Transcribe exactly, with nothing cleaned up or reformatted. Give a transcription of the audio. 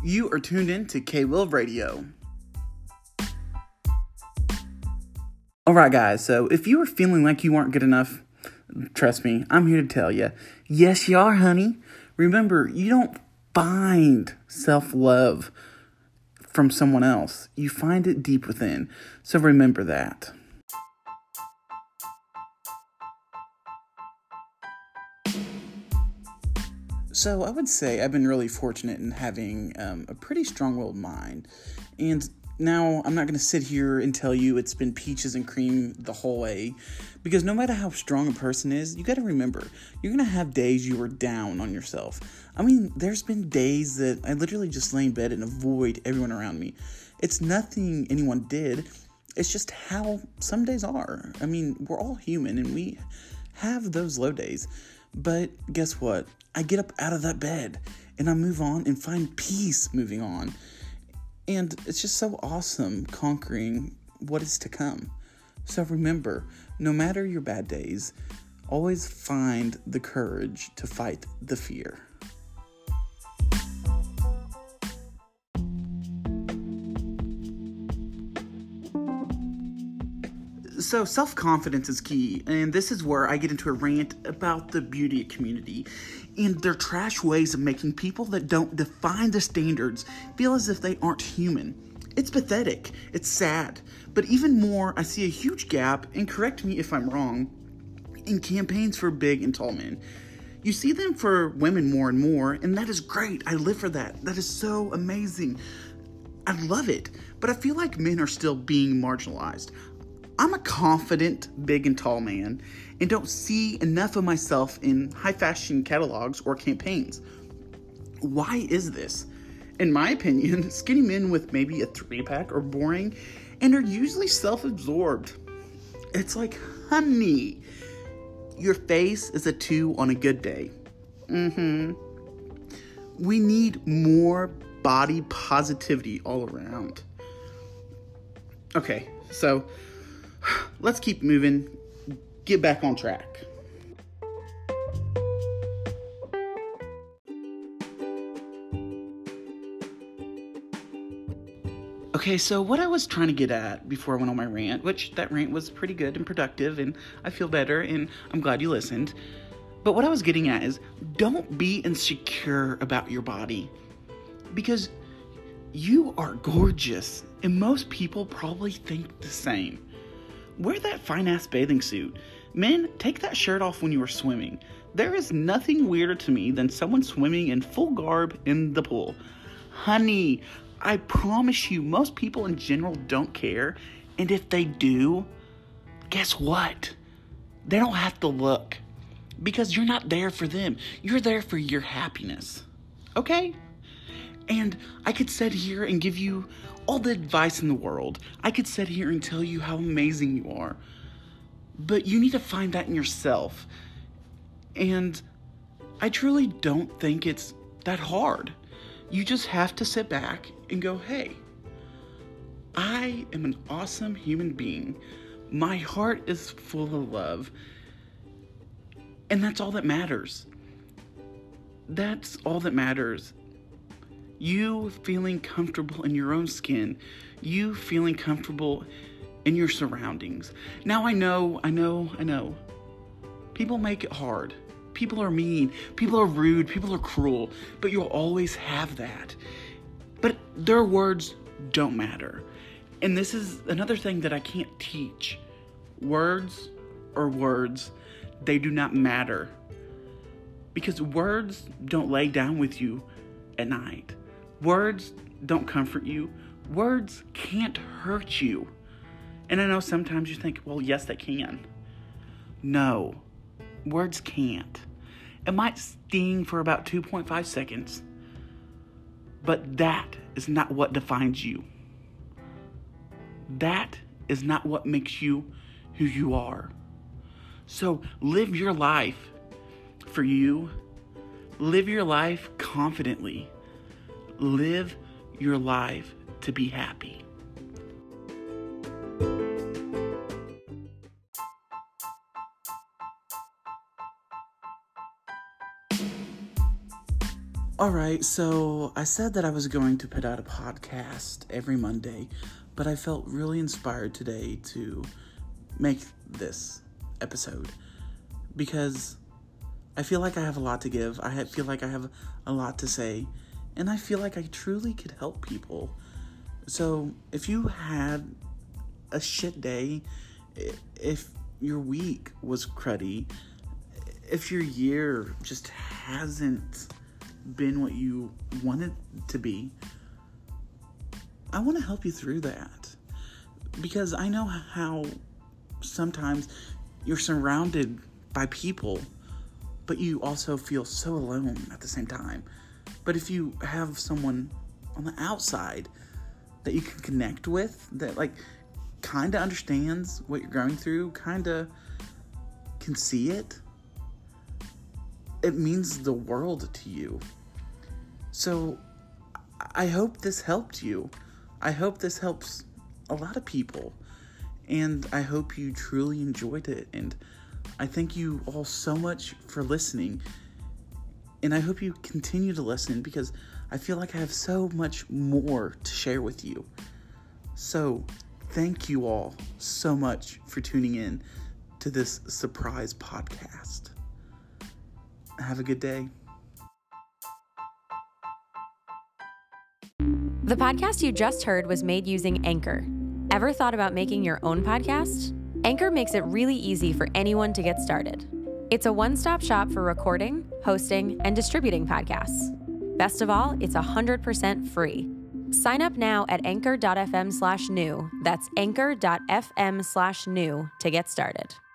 You are tuned in to K-Will Radio. Alright guys, so if you are feeling like you aren't good enough, trust me, I'm here to tell you, yes you are, honey. Remember, you don't find self-love from someone else. You find it deep within. So remember that. So I would say I've been really fortunate in having um, a pretty strong-willed mind. And now I'm not going to sit here and tell you it's been peaches and cream the whole way. Because no matter how strong a person is, you got to remember, you're going to have days you are down on yourself. I mean, there's been days that I literally just lay in bed and avoid everyone around me. It's nothing anyone did. It's just how some days are. I mean, we're all human and we have those low days. But guess what? I get up out of that bed and I move on and find peace moving on. And it's just so awesome conquering what is to come. So remember, no matter your bad days, always find the courage to fight the fear. So self-confidence is key, and this is where I get into a rant about the beauty community and their trash ways of making people that don't define the standards feel as if they aren't human. It's pathetic, it's sad, but even more, I see a huge gap, and correct me if I'm wrong, in campaigns for big and tall men. You see them for women more and more, and that is great. I live for that. That is so amazing. I love it, but I feel like men are still being marginalized. I'm a confident, big and tall man and don't see enough of myself in high fashion catalogs or campaigns. Why is this? In my opinion, skinny men with maybe a three-pack are boring and are usually self-absorbed. It's like, honey, your face is a two on a good day. Mm-hmm. We need more body positivity all around. Okay, so let's keep moving, get back on track. Okay, so what I was trying to get at before I went on my rant, which that rant was pretty good and productive, and I feel better, and I'm glad you listened. But what I was getting at is, don't be insecure about your body, because you are gorgeous, and most people probably think the same. Wear that fine-ass bathing suit. Men, take that shirt off when you are swimming. There is nothing weirder to me than someone swimming in full garb in the pool. Honey, I promise you, most people in general don't care. And if they do, guess what? They don't have to look. Because you're not there for them. You're there for your happiness. Okay? And I could sit here and give you all the advice in the world. I could sit here and tell you how amazing you are. But you need to find that in yourself. And I truly don't think it's that hard. You just have to sit back and go, hey, I am an awesome human being. My heart is full of love. And that's all that matters. That's all that matters. You feeling comfortable in your own skin. You feeling comfortable in your surroundings. Now I know, I know, I know. People make it hard. People are mean. People are rude. People are cruel. But you'll always have that. But their words don't matter. And this is another thing that I can't teach. Words are words. They do not matter. Because words don't lay down with you at night. Words don't comfort you. Words can't hurt you. And I know sometimes you think, well, yes, they can. No, words can't. It might sting for about two point five seconds, but that is not what defines you. That is not what makes you who you are. So live your life for you. Live your life confidently. Live your life to be happy. All right, so I said that I was going to put out a podcast every Monday, but I felt really inspired today to make this episode because I feel like I have a lot to give. I feel like I have a lot to say, and I feel like I truly could help people. So if you had a shit day, if your week was cruddy, if your year just hasn't been what you wanted to be, I want to help you through that. Because I know how sometimes you're surrounded by people, but you also feel so alone at the same time. But if you have someone on the outside that you can connect with, that like kind of understands what you're going through, kind of can see it, it means the world to you. So I hope this helped you. I hope this helps a lot of people. And I hope you truly enjoyed it. And I thank you all so much for listening. And I hope you continue to listen because I feel like I have so much more to share with you. So thank you all so much for tuning in to this surprise podcast. Have a good day. The podcast you just heard was made using Anchor. Ever thought about making your own podcast? Anchor makes it really easy for anyone to get started. It's a one-stop shop for recording, hosting, and distributing podcasts. Best of all, it's one hundred percent free. Sign up now at anchor.fm slash new. That's anchor.fm slash new to get started.